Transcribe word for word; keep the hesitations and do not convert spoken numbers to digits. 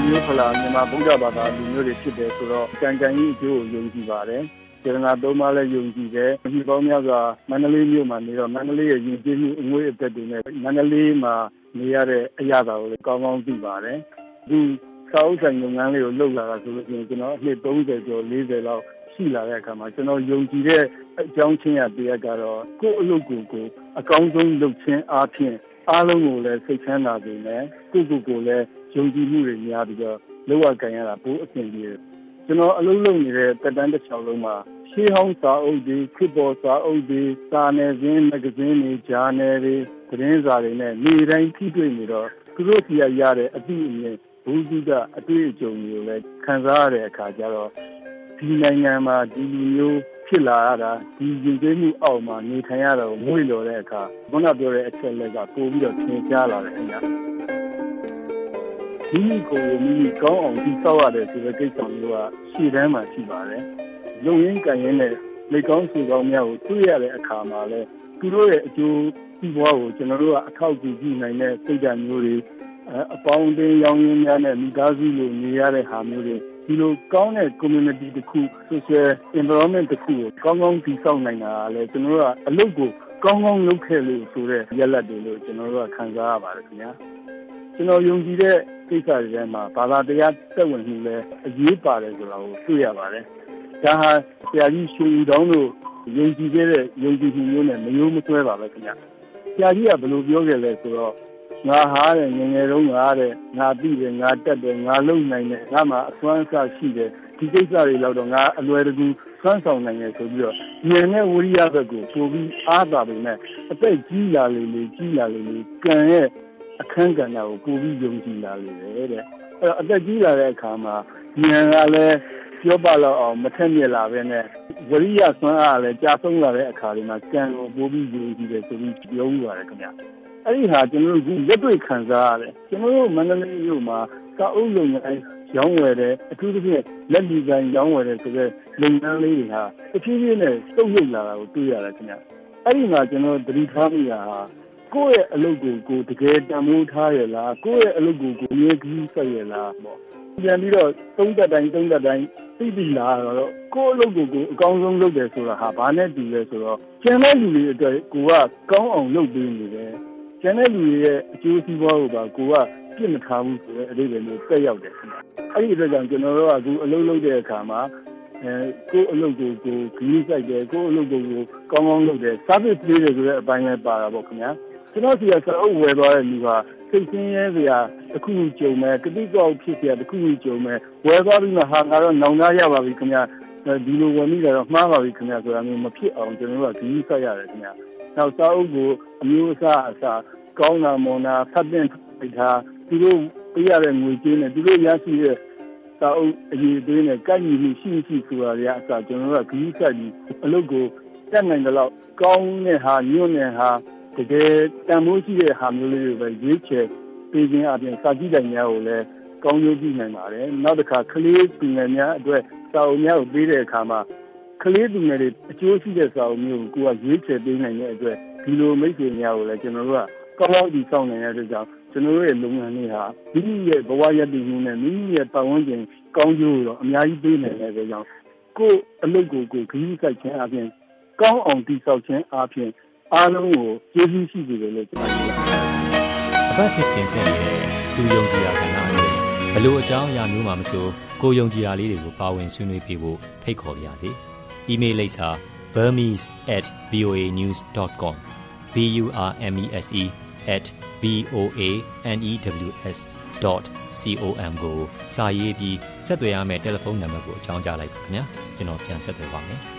မျိုးဖလားမြန်မာဗုဒ္ဓဘာသာလူမျိုးတွေဖြစ်တယ်ဆိုတော့ကံကံကြီးအကျိုးကိုယုံကြည်ပါတယ်စေတနာသုံးပါးလည်းယုံကြည်တယ်ဒီပေါင်းများစွာမန္တလေးမြို့မှာနေတော့မန္တလေးရဲ့ယဉ်ကျေးမှုအငွေ့အသက်တွေနဲ့မန္တလေးမှာနေရတဲ့အရာတော်ကိုလည်းကောင်းကောင်းသိပါတယ်ဒီစာအုပ်ဆိုင်လုပ်ငန်းလေးကိုလုပ်လာတာဆိုလို့ရှိရင်ကျွန်တော်အနှစ်သုံးဆယ်ကျော်လေးဆယ်လောက်ရှိလာတဲ့အခါမှာကျွန်တော်ယုံကြည်တဲ့အကြောင်းချင်းရတရားကတော့ကိုယ့်အလုပ်ကိုကိုအကောင်းဆုံးလုပ်ခြင်းအားဖြင့်အားလုံးကိုလည်းစိတ်ချမ်းသာစေမယ်ကိုယ့်ကိုယ်ကိုလည်းယုံကြည်မှုတွေများပြီးတော့လောက်ရကြရတာပိုအဆင်ပြေတယ်ကျွန်တော်အလုပ်လုပ်နေတဲ့တက်တန်းတစ်ချောင်းလုံးမှာရှေးဟောင်းစာအုပ်တွေခေတ်ပေါ်စာအုပ်တွေစာနယ်ဇင်းမဂ္ဂဇင်းတွေဂျာနယ်တွေသတင်းစာတွေနဲ့နေတိုင်းကြည့်တွေ့နေတော့သူတို့စီရရတဲ့အသည့်အမြင်ဘုဒ္ဓကအတွေ့အကြုံတွေကိုလည်းခံစားရတဲ့အခါကျတော့ဒီနိုင်ငံမှာဒီလူမျိုးဖြစ်လာရတာဒီရင်ကျေးမှုအောက်မှာနေထိုင်ရတော့မွေ့လော်တဲ့အခါခုနပြောတဲ့အချက်လက်ကပို့ပြီးတော့သင်ကြားလာတယ်ခင်ဗျာဒီကိုမိမိကောင်းအောင်ဒီစောက်ရတယ်ဆိုတဲ့ကိစ္စမျိုးကရှေ့တန်းမှာရှိပါတယ်လုံရင်းကန်ရင်းနဲ့လက်ကောင်းစီကောင်းများကိုတွေ့ရတဲ့အခါမှာလဲသူတို့ရဲ့အကျိုးစီးပွားကိုကျွန်တော်တို့ကအထောက်အကူပြုနိုင်တဲ့စိတ်ဓာတ်မျိုးတွေအပေါင်းအသင်းရောင်းရင်းများနဲ့မိသားစုလိုနေရတဲ့ဟာမျိုးတွေဒီလိုကောင်းတဲ့ community တစ်ခု social environment တစ်ခုကိုကောင်းကောင်းတည်ဆောက်နိုင်တာလဲကျွန်တော်တို့ကအလုပ်ကိုကောင်းကောင်းလုပ်ခဲ့လို့ဆိုတဲ့ရလဒ်တွေလို့ကျွန်တော်တို့ကခံစားရပါတယ်ခင်ဗျာကျွန်တော်ယုံကြည်တဲ့ကိစ္စတွေထဲမှာဘာသာတရားသက်ဝင်မှုလဲအရေးပါတယ်ဆိုတာကိုတွေ့ရပါတယ်ဒါဟာဆရာကြီးရှူတောင်းတို့ယုံကြည်ခဲ့တဲ့ယုံကြည်မှုမျိုးနဲ့မယိုးမဆွဲပါပဲခင်ဗျာဆရာကြီးကဘယ်လိုပြောခဲ့လဲဆိုတော့ငါဟာတဲ့ငယ်ငယ်တုန်းကတဲ့ငါသိတယ်ငါတက်တယ်ငါလုံနိုင်တယ်ငါမှအစွမ်းအစရှိတယ်ဒီကိစ္စတွေလောက်တော့ငါအလွယ်တကူဆွမ်းဆောင်နိုင်တယ်ဆိုပြီးတော့ဉာဏ်နဲ့ဝိရိယဘက်ကိုပို့ပြီးအားသာပေမဲ့အသက်ကြီးလာလေလေကြီးလာလေလေကံရဲ့အခန်းကဏ္ဍကိုပို့ပြီးယုံကြည်လာလေတဲ့အဲ့တော့အသက်ကြီးလာတဲ့အခါမှာဉာဏ်ကလည်းပြောပါတော့အောင်မထက်မြက်လာပဲနဲ့ဝိရိယဆွမ်းအားလည်းကြာဆုံးလာတဲ့အခါတွေမှာကံကိုပို့ပြီးယုံကြည်တယ်ဆိုပြီးပြောဥပါတယ်ခင်ဗျာအဲ့ဒီဟာကျွန်တော်တို့လက်တွေ့ခံစားရတယ်ကျွန်တော်တို့မန္တလေးမြို့မှာစာအုပ်လုပ်ငန်းရောင်းဝယ်တယ်အထူးသဖြင့်လက်လီကန်ရောင်းဝယ်တယ်ဆိုတဲ့လုပ်ငန်းလေးတွေဟာအဖြည်းဖြည်းနဲ့စုပ်ယုပ်လာတာကိုတွေ့ရတယ်ခင်ဗျအဲ့ဒီမှာကျွန်တော်သတိထားမိတာဟာကိုယ့်ရဲ့အလုပ်ကိုကိုတကယ်တန်ဖိုးထားရလားကိုယ့်ရဲ့အလုပ်ကိုကိုမြဲကြီးဆက်ရလားပေါ့ပြန်ပြီးတော့သုံးသက်တိုင်းသုံးသက်တိုင်းသိပြီလားတော့ကိုယ့်အလုပ်ကိုကိုအကောင်းဆုံးလုပ်တယ်ဆိုတာဟာဘာနဲ့တူလဲဆိုတော့ကျန်တဲ့လူတွေအတွက်ကိုကကောင်းအောင်လုပ်ပေးနေတယ်ကျန်တဲ့လူတွေရဲ့အကျိုးစီးပွားကိုပါကိုကပြစ်မထားဘူးဆိုတဲ့အလေးတွေမျိုးတက်ရောက်တယ်ခင်ဗျ။အဲ့ဒီအတွက်ကြောင့်ကျွန်တော်တို့ကအခုအလုပ်လုပ်တဲ့အခါမှာအဲကိုယ့်အလုပ်ကိုကိုဂရုစိုက်တယ်ကိုယ့်အလုပ်ကိုကိုကောင်းကောင်းလုပ်တယ် service ပေးတယ်ဆိုတဲ့အပိုင်းလည်းပါတာပေါ့ခင်ဗျာ။ကျွန်တော်စီကစာအုပ်ဝယ်သွားတဲ့လူကစိတ်ဆင်းရဲစရာတစ်ခုခုကြုံမယ်ကတိကောက်ဖြစ်စရာတစ်ခုခုကြုံမယ်ဝယ်သွားပြီးမှဟာငါတော့နောင်သားရပါပြီခင်ဗျာဒီလိုဝယ်မိတာတော့မှားပါပြီခင်ဗျာဆိုတာမျိုးမဖြစ်အောင်ကျွန်တော်တို့ကဂရုစိုက်ရတယ်ခင်ဗျာ။နောက်စာအုပ်ကိုအမျိုးအစားအစားကောင်းတာမွန်တာဖတ်တဲ့ပိထားသူတို့ပြရတဲ့ငွေကြေးနဲ့သူတို့ရရှိတဲ့စာအုပ်အရေးအသေးနဲ့ကိုက်ညီမှုရှိရှိဆိုတာတွေအစားကျွန်တော်တို့ကဂရုစိုက်ပြီးအလုပ်ကိုတက်နိုင်တဲ့လောက်ကောင်းတဲ့ဟာညွန့်တဲ့ဟာတကယ်တန်ဖိုးရှိတဲ့ဟာမျိုးလေးတွေပဲရွေးချယ်ပေးခြင်းအပြင်စာကြည့်တိုင်များကိုလည်းကောင်းကျိုးပြုနိုင်ပါတယ်နောက်တစ်ခါကလေးသူငယ်များအတွက်စာအုပ်များကိုပေးတဲ့အခါမှာကလေးသူငယ်တွေအကျိုးရှိတဲ့စာအုပ်မျိုးကိုကိုကရွေးချယ်ပေးနိုင်တဲ့အတွက်ဒီလိုမိတ်ဆွေများကိုလည်းကျွန်တော်တို့ကကောင်းကောင်းဒီစောင့်နေတဲ့အတွက်ကြောင့်ကျွန်တော်တို့ရဲ့လုပ်ငန်းလေးဟာမိမိရဲ့ဘဝရည်တည်မှုနဲ့မိမိရဲ့ပတ်ဝန်းကျင်ကောင်းကျိုးတော့အများကြီးပေးနိုင်တဲ့အတွက်ကြောင့်ကိုယ်အလုပ်ကိုကိုယ်ခရီးစိုက်ခြင်းအပြင်ကောင်းအောင်တည်ဆောက်ခြင်းအပြင်အားလုံးကိုကျေးဇူးရှိစေတယ်လို့ကျွန်တော်ပြောပါတယ်။အပတ်စစ်တင်ဆက်နေတဲ့သူယုံကြည်ရာကဏ္ဍအဖြစ်ဘယ်လိုအကြောင်းအရာမျိုးမှမဆိုကိုယုံကြည်ရာလေးတွေကိုပါဝင်ဆွေးနွေးပေးဖို့ဖိတ်ခေါ်ပါရစေ။ email လိပ်စာ burmese at voa news dot com b u r m e s e at voa news dot com ကိုစာရေးပြီးဆက်သွယ်ရမယ့်တယ်လီဖုန်းနံပါတ်ကိုအကြောင်းကြားလိုက်ပါခင်ဗျာ။ကျွန်တော်ပြန်ဆက်သွယ်ပါမယ်။